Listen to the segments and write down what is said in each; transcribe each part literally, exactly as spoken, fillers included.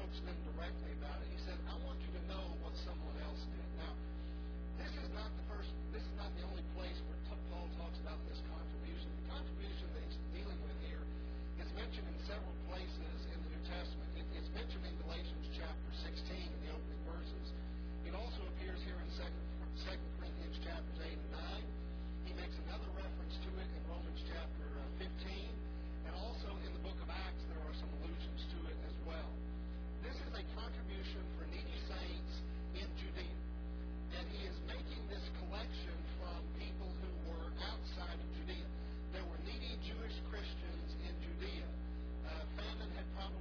approached them directly about it. He said, I want you to know what someone else did. Now, this is not the first, this is not the only place where Paul talks about this contribution. The contribution that he's dealing with here is mentioned in several places in the New Testament. It, it's mentioned in Galatians chapter sixteen in the opening verses. It also appears here in Second Corinthians chapters eight and nine. He makes another reference to it in Romans chapter fifteen. And also in the book of Acts, there are some allusions to it as well. This is a contribution for needy saints in Judea. And he is making this collection from people who were outside of Judea. There were needy Jewish Christians in Judea. Uh, famine had probably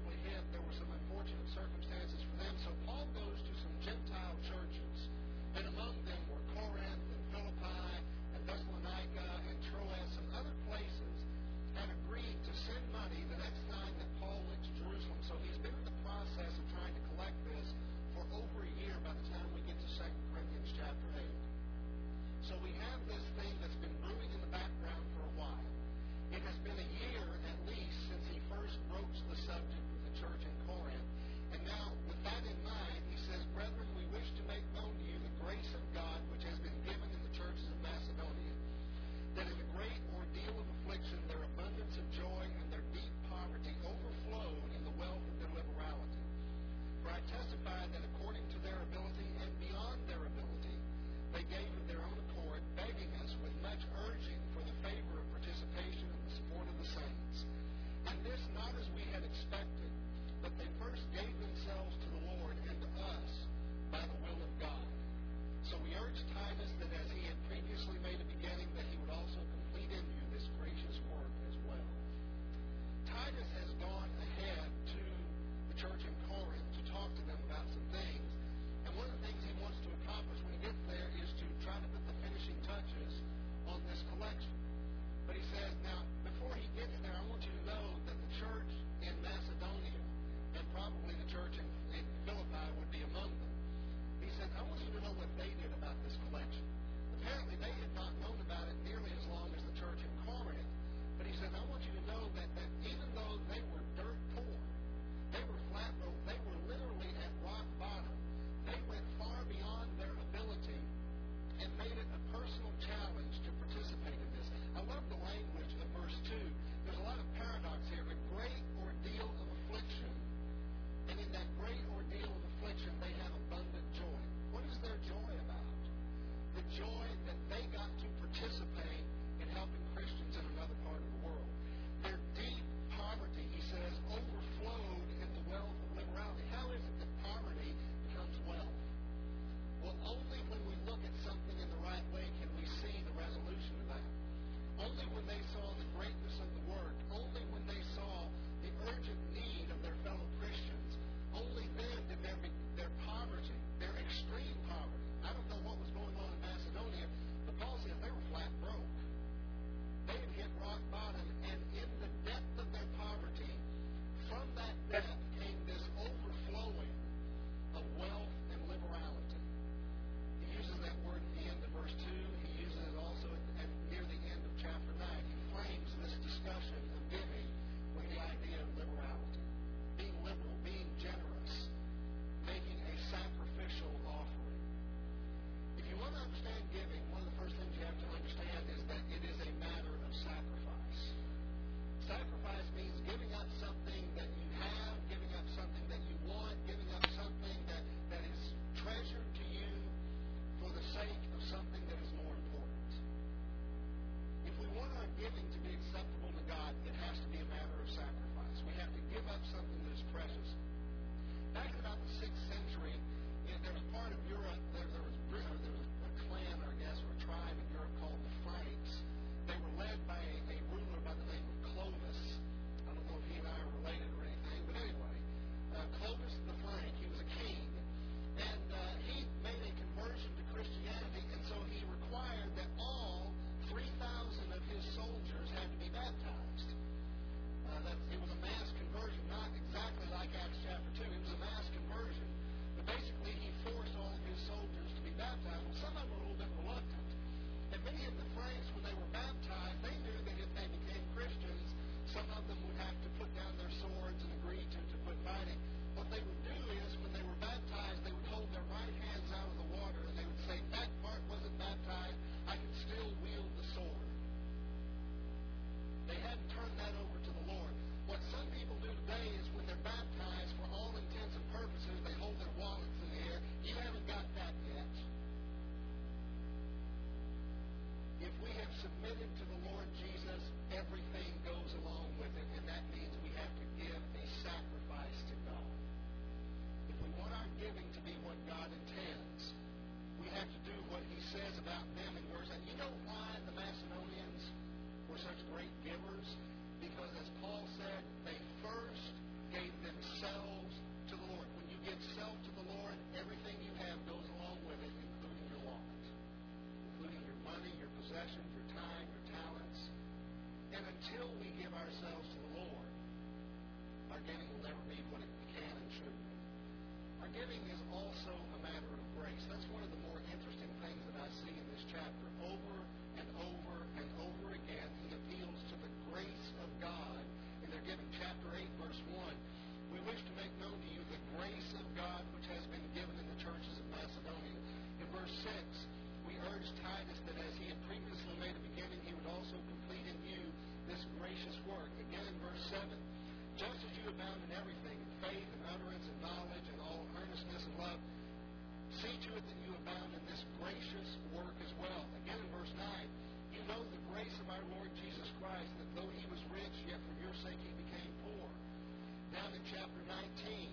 chapter nineteen,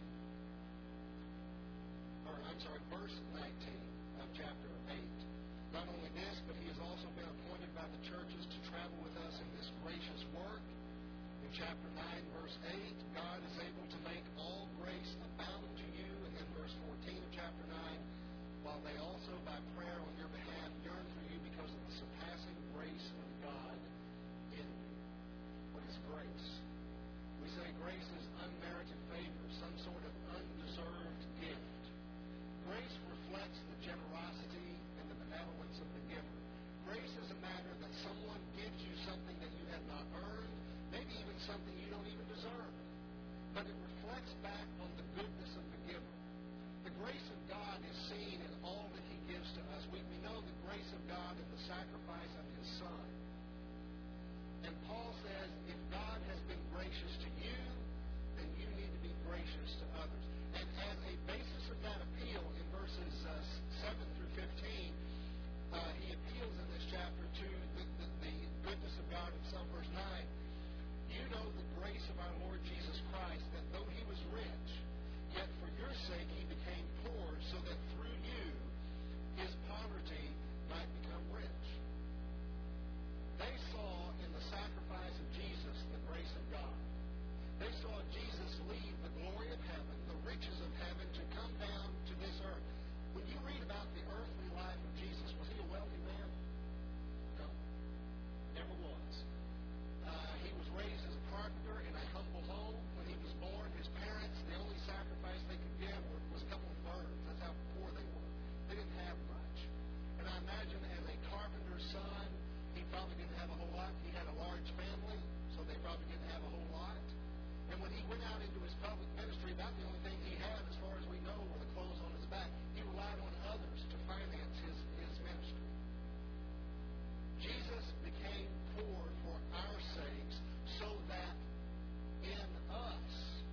or I'm sorry, verse nineteen of chapter eight. Not only this, but he has also been appointed by the churches to travel with us in this gracious work. In chapter nine, verse eight, God is able to make all grace abound to you. And then verse fourteen of chapter nine, while they also by prayer on your behalf yearn for you because of the surpassing grace of God in you. What is grace? We say grace is unmerited favor, some sort of undeserved gift. Grace reflects the generosity and the benevolence of the giver. Grace is a matter that someone gives you something that you have not earned, maybe even something you don't even deserve. But it reflects back on the goodness of the giver. The grace of God is seen in all that he gives to us. We, we know the grace of God in the sacrifice of his Son. And Paul says, if God has been gracious to you, then you need to be gracious to others. And as a basis of that appeal, in verses uh, seven through fifteen, uh, he appeals in this chapter to the, the, the goodness of God himself. Verse nine, you know the grace of our Lord Jesus Christ, that though he was rich, yet for your sake he became poor, so that through you his poverty might become rich. They saw in the sacrifice of Jesus the grace of God. They saw Jesus leave the glory of heaven, the riches of heaven, to come down to this earth. When you read about the earthly life of Jesus, was he a wealthy man? No. Never was. Uh, he was raised as a carpenter in a humble home. When he was born, his parents, the only sacrifice they could give was a couple of birds. That's how poor they were. They didn't have much. And I imagine as a carpenter's son, he probably didn't have a whole lot. He had a large family, so they probably didn't have a whole lot. And when he went out into his public ministry, about the only thing he had, as far as we know, were the clothes on his back. He relied on others to finance his, his ministry. Jesus became poor for our sakes, so that in us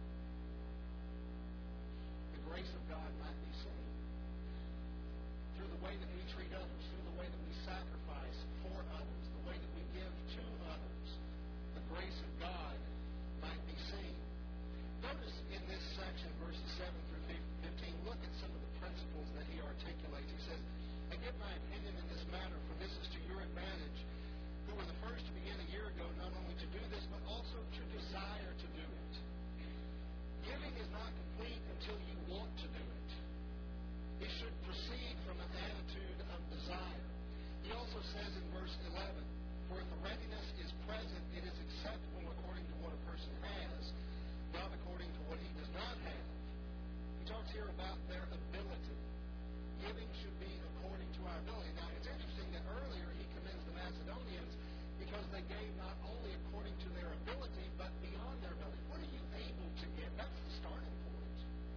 the grace of God might be seen. Through the way that we treat others, through the way that we sacrifice for others, the way that we give to others, the grace of God might be seen. Notice in this section, verses seven through fifteen, look at some of the principles that he articulates. He says, I give my opinion in this matter, for this is to your advantage, who were the first to begin a year ago, not only to do this, but also to desire to do it. Giving is not complete until you want to do it. It should proceed from an attitude of desire. He also says in verse eleven, for if the readiness is present, it is acceptable according to what a person has, not according to what he does not have. He talks here about their ability. Giving should be according to our ability. Now, it's interesting that earlier he commends the Macedonians because they gave not only according to their ability, but beyond their ability. What are you able to give? That's the starting point.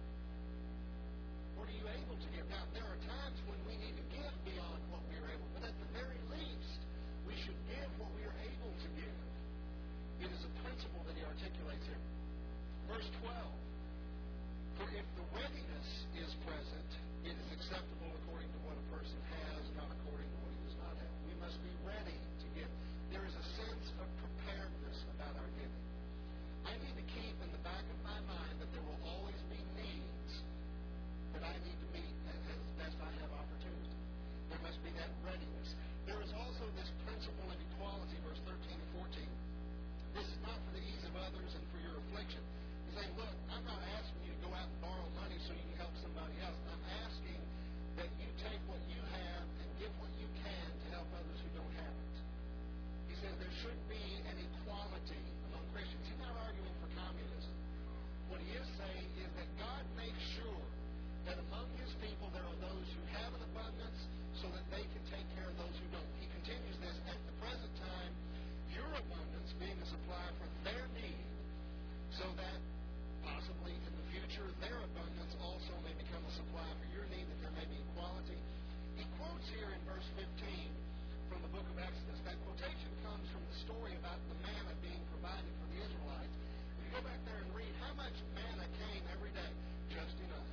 What are you able to give? Now, there are times when we need to give beyond what we are able, but at the very least, we should give what we are able to give. It is a principle that he articulates here. Verse twelve, for if the readiness is present, it is acceptable according to what a person has, not according to what he does not have. We must be ready to give. There is a sense of preparedness about our giving. I need to keep in the back of my mind that there will always be needs that I need to meet as best I have opportunity. There must be that readiness. There is also this principle of equality, verse thirteen and fourteen. This is not for the ease of others and for your affliction. He's saying, look, I'm not asking you to go out and borrow money so you can help somebody else. I'm asking that you take what you have and give what you can to help others who don't have it. He says there should be an equality among Christians. He's not arguing for communism. What he is saying is that God makes sure that among his people there are those who have an abundance so that they can take care of those who don't. He continues this, at the present time, your abundance being a supply for their need, so that possibly in the future their abundance also may become a supply for your need, that there may be equality. He quotes here in verse fifteen from the book of Exodus. That quotation comes from the story about the manna being provided for the Israelites. If you go back there and read how much manna came every day, just enough.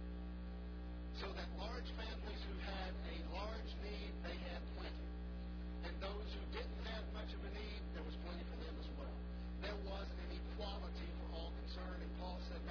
So that large families who had a large need, they had plenty. And those who didn't have much of a need, there was plenty for them as well. There was an equality for all concerned, and Paul said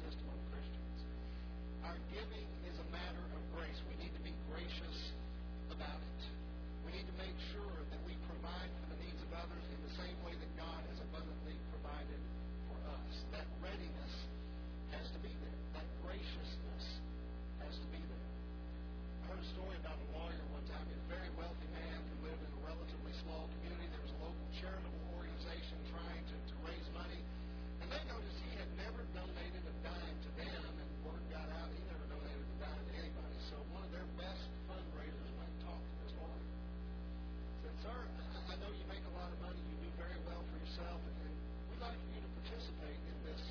testimony Christians. Our giving is a matter of grace. We need to be gracious about it. We need to make sure that we provide for the needs of others in the same way that God has abundantly provided for us. That readiness has to be there. That graciousness has to be there. I heard a story about a lawyer one time. He was a very wealthy man who lived in a relatively small community. There was a local charitable organization trying to, to raise money. And they noticed he had never donated a dime to them, and word got out he never donated a dime to anybody. So one of their best fundraisers went and talked to this lawyer. Said, sir, I, I know you make a lot of money. You do very well for yourself, and, and we'd like for you to participate in this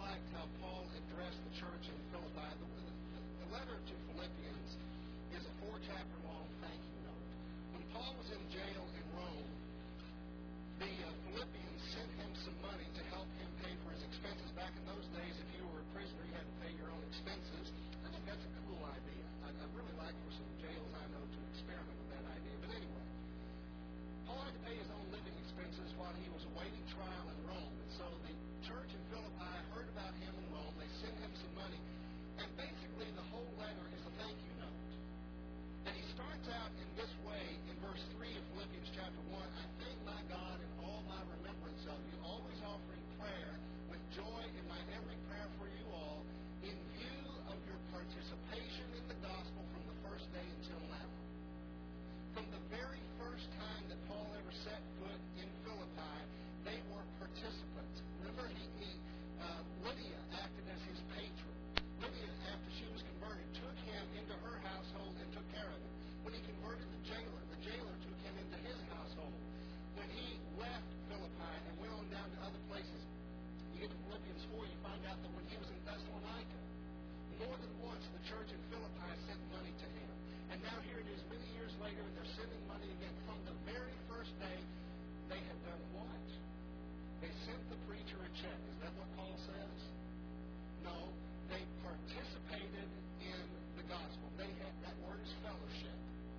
liked how Paul addressed the church in Philippi. The, the, the letter to Philippians is a four-chapter long thank you note. When Paul was in jail in Rome, the uh, Philippians sent him some money to help him pay for his expenses. Back in those days, if you were a prisoner, you had to pay your own expenses. I think that's a cool idea. I, I really like for some jails I know to experiment with that idea. But anyway, Paul had to pay his own living expenses while he was awaiting trial in Rome. And so the church in Philippi heard about him in Rome. They sent him some money. And basically the whole letter is a thank you note. And he starts out in this way in verse three of Philippians chapter one. I thank my God in all my remembrance of you, always offering prayer with joy in my every prayer for you all, in view of your participation in the gospel from the first day until now. From the very first time that Paul ever set foot in Philippi, they were participants. Remember, he, he uh, Lydia acted as his patron. Lydia, after she was converted, took him into her household and took care of him. When he converted the jailer, the jailer took him into his household. When he left Philippi and went on down to other places, you get to Philippians four, you find out that when he was in Thessalonica, more than once the church in Philippi sent money to him. And now here it is many years later, and they're sending money again. From the very first day, they had done what? They sent the preacher a check. Is that what Paul says? No. They participated in the gospel. They had, that word is fellowship.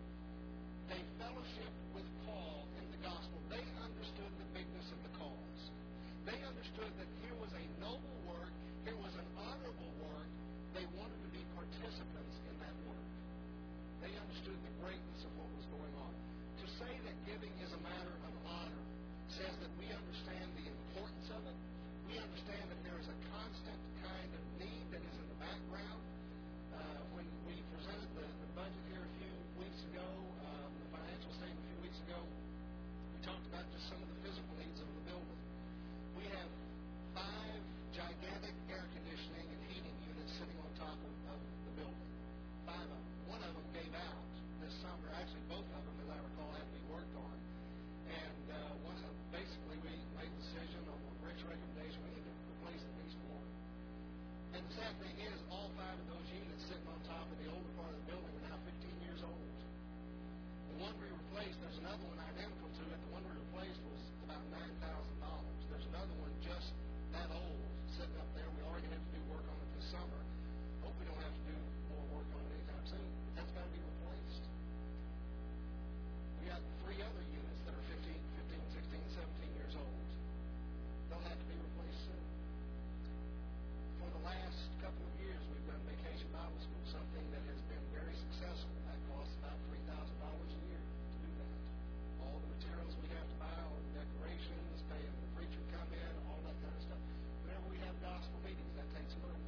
They fellowshiped with Paul in the gospel. They understood the bigness of the cause. They understood that here was a noble work. Here was an honorable work. They wanted to be participants in that work. They understood the greatness of what was going on. To say that giving is a matter of honor says that we understand the importance of it. We understand that there is a constant kind of need that is in the background. Uh, when we presented the, the budget here a few weeks ago, um, the financial statement a few weeks ago, we talked about just some of the physical needs of the building. We have five gigantic air conditioning and heating units sitting on top of, of the building. Five of them. One of them gave out this summer. Actually, both of them, as I recall, had to be worked on. And uh, one of them, basically, we made a decision on Rick's recommendation. We need to replace at least one. And the sad thing is, all five of those units sitting on top of the older part of the building are now fifteen years old. The one we replaced, there's another one identical to it. The one we replaced was about nine thousand dollars. There's another one just that old sitting up there. We already had to do work on it this summer. Hope we don't have to do more work on it anytime soon. That's got to be replaced. We got three other units that are fifteen, fifteen, sixteen, seventeen years old. They'll have to be replaced soon. For the last couple of years, we've done Vacation Bible School, something that has been very successful. That costs about three thousand dollars a year to do that. All the materials we have to buy, all the decorations, paying the preacher to come in, all that kind of stuff. Whenever we have gospel meetings, that takes money.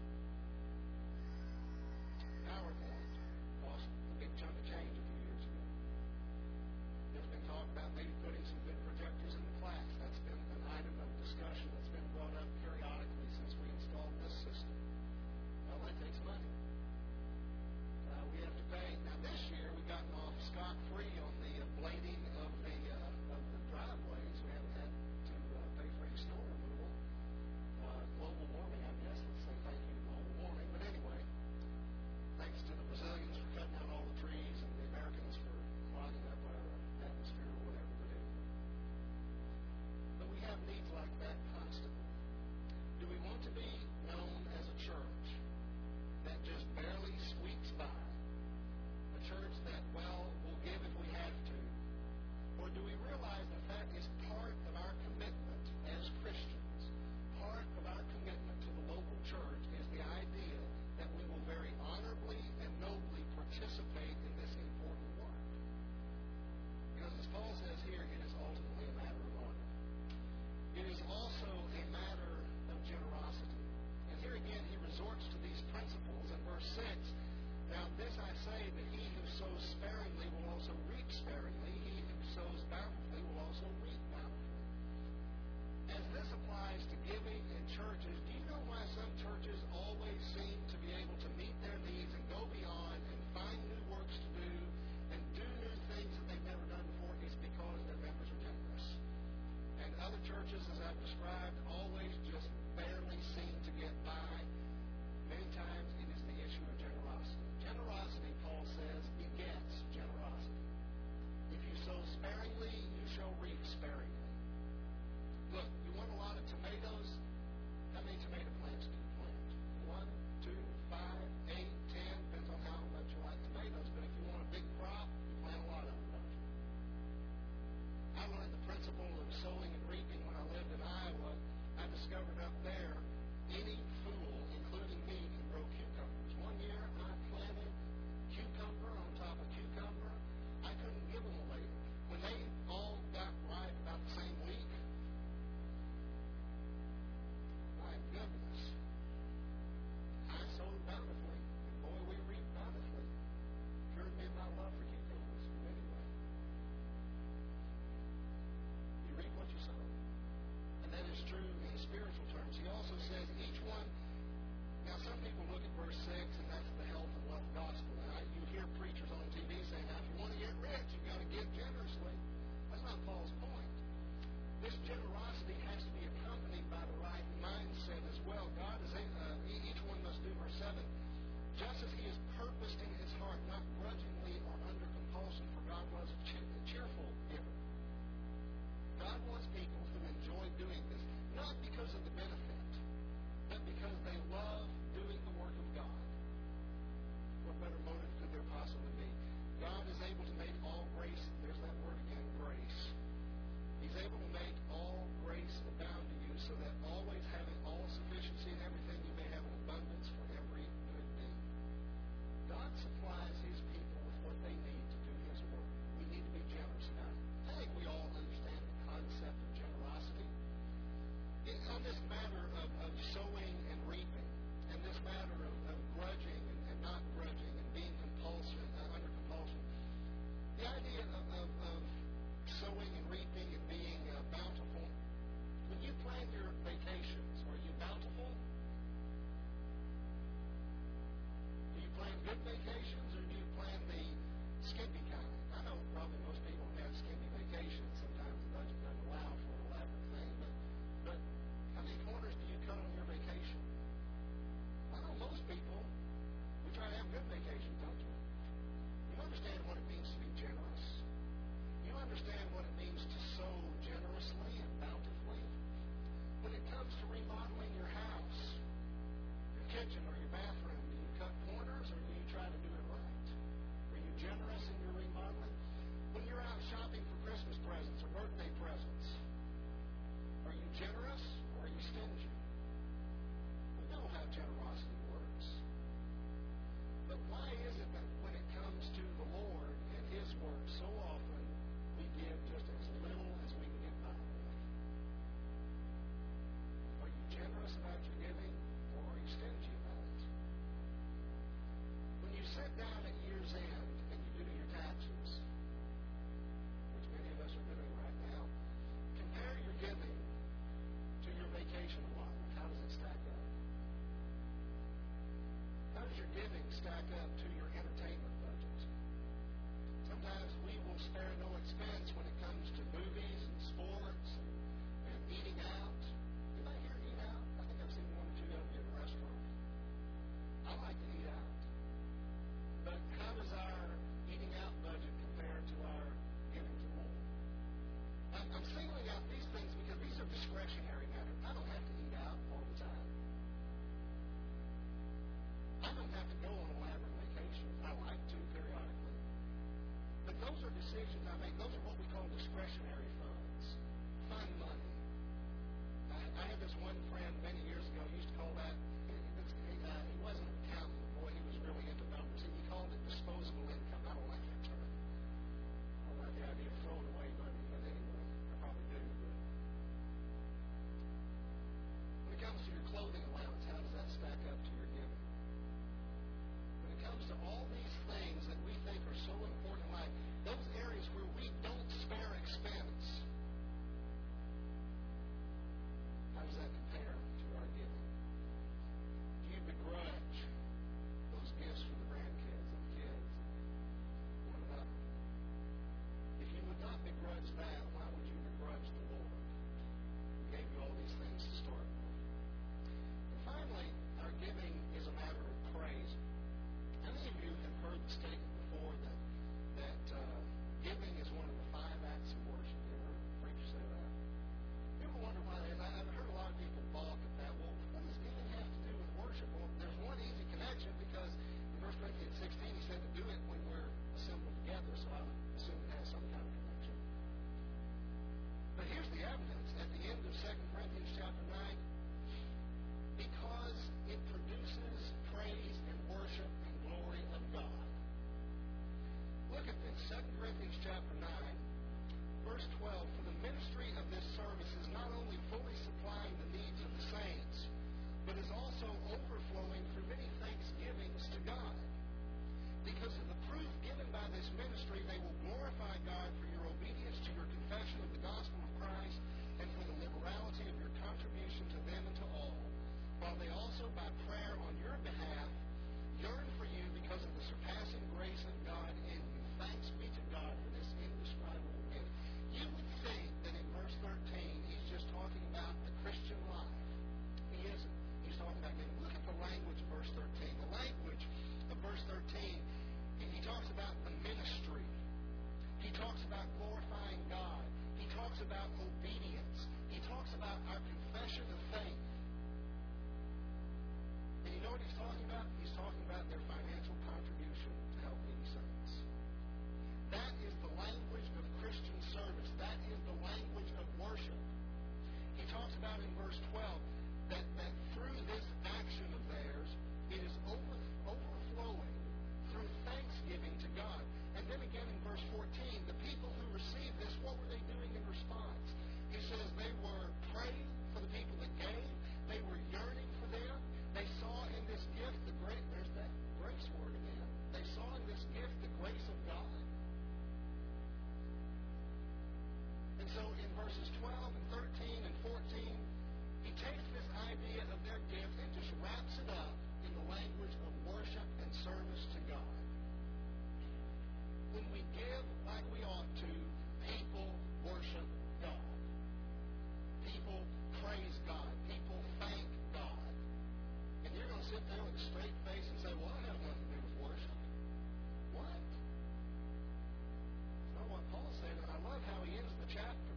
PowerPoint cost a big chunk of change a few years ago. There's been talk about maybe putting some good projectors in the class. That's been an item of discussion that's been brought up periodically since we installed this system. Well, that takes money. Uh, we have to pay. Now, this year, we've gotten off scot-free on the uh, blading of the, uh, of the driveways. We haven't had to uh, pay for any snow removal. Uh, global warming, I guess. Let's say thank you to global warming. But anyway, thanks to the Brazilians for cutting out all the trees and the Americans for clogging up our atmosphere or whatever. But anyway. But we have needs like that constantly. Do we want to be known as a church that just barely squeaks by? A church that, well, will give if we have to? Or do we realize that that is part of our commitment as Christians? Part of our commitment to the local church is the idea that we will very honorably and nobly participate in this important work. Because as Paul says here, it is ultimately a matter of honor. It is also a matter of generosity. discovered up there, any fool, including me, can grow cucumbers. One year I planted cucumber on top of cucumber. I couldn't give them away. When they all got ripe about the same week, my goodness, I sowed bountifully. And boy, we reaped bountifully. Cured me of my love for cucumbers. But anyway, you reap what you sow. And that is true in spiritual terms. He also says each one verse twelve, for the ministry of this service is not only fully supplying the needs of the saints, but is also overflowing through many thanksgivings to God. Because of the proof given by this ministry, they will glorify God for your obedience to your confession of the gospel of Christ and for the liberality of your contribution to them and to all, while they also, by prayer on your behalf, yearn for you because of the surpassing grace of God in you. Thanks be to God for this indescribable gift. You would think that in verse thirteen, he's just talking about the Christian life. He isn't. He's talking about giving. Look at the language of verse thirteen. The language of verse thirteen, he talks about the ministry. He talks about glorifying God. He talks about obedience. He talks about our confession of faith. And you know what he's talking about? He's talking about their financial contribution to help needy saints. That is the language of Christian service. That is the language of worship. He talks about in verse twelve that, that through this action of theirs, it is over, overflowing through thanksgiving to God. And then again in verse fourteen, the people who received this, what were they doing in response? He says they were praying for the people that gave. They were yearning for them. They saw in this gift the great, there's that grace word again. They saw in this gift the grace of God. And so in verses twelve and thirteen and fourteen, he takes this idea of their gift and just wraps it up in the language of worship and service to God. When we give like we ought to, people worship God. People praise God. People thank God. And you're going to sit there with a straight face and say, well, I have nothing to do with worship. What? That's not what Paul said, and I love how he ends the chapter.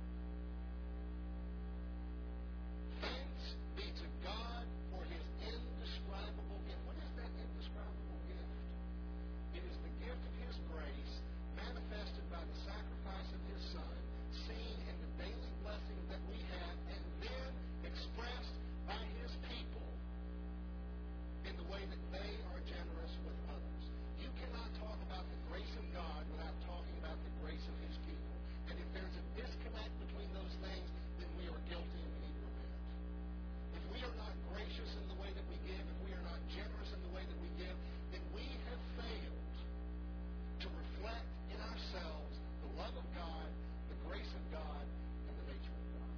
Thanks be to God for his indescribable gift. What is that indescribable gift? It is the gift of his grace manifested by the sacrifice of his Son, seen in the daily blessing that we have, and then expressed by his people in the way that they are generous with others. You cannot talk about the grace of God without talking about the grace of his people. And if there's a disconnect between those things, then we are guilty and we need to repent. If we are not gracious in the way that we give, if we are not generous in the way that we give, then we have failed to reflect in ourselves the love of God, the grace of God, and the nature of God.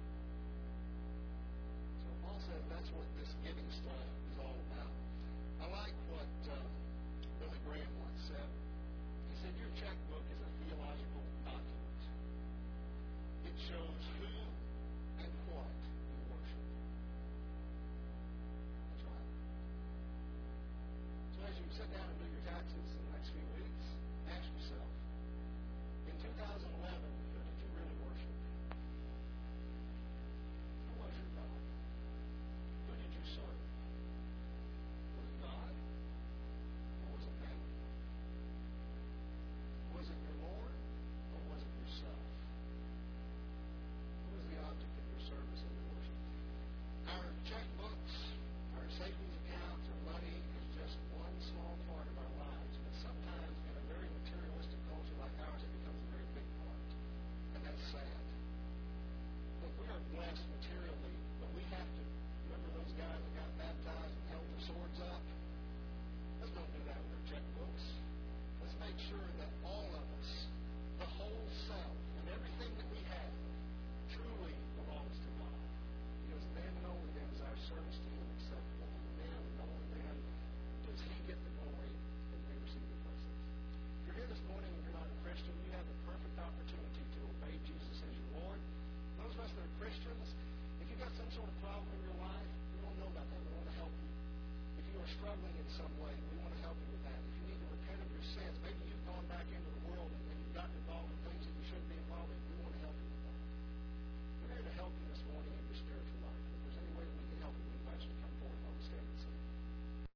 So Paul says that's what this giving stuff is all about. I like what uh, Billy Graham once said. He said, your checkbook is a theological document. It shows who and what you worship. That's right. So as you sit down and do your taxes in the next few weeks, ask yourself, in two thousand eleven, who did you really worship? Who was your God? Who did you serve? Was it God? Or was it man? Was it your Lord? Or was it yourself? Who was the object of your service and your worship? Our checkbooks, our savings accounts, our money is just one small part of our lives. But sometimes in a very materialistic culture like ours, it becomes a very big part. And that's sad. Look, we are blessed materially, but we have to remember those guys that got baptized and held their swords up? Let's don't do that with our checkbooks. Let's make sure that all of us, the whole self, and everything that we have, truly belongs to God. Because then and only then is our service to him acceptable. And then and only then does he get the glory and we receive the blessings. If you're here this morning and you're not a Christian, you have the perfect opportunity to obey Jesus as your Lord. Those of us that are Christians, if you've got some sort of problem in your life, we don't know about that. We want to help you. If you are struggling in some way, we want to help you with that. If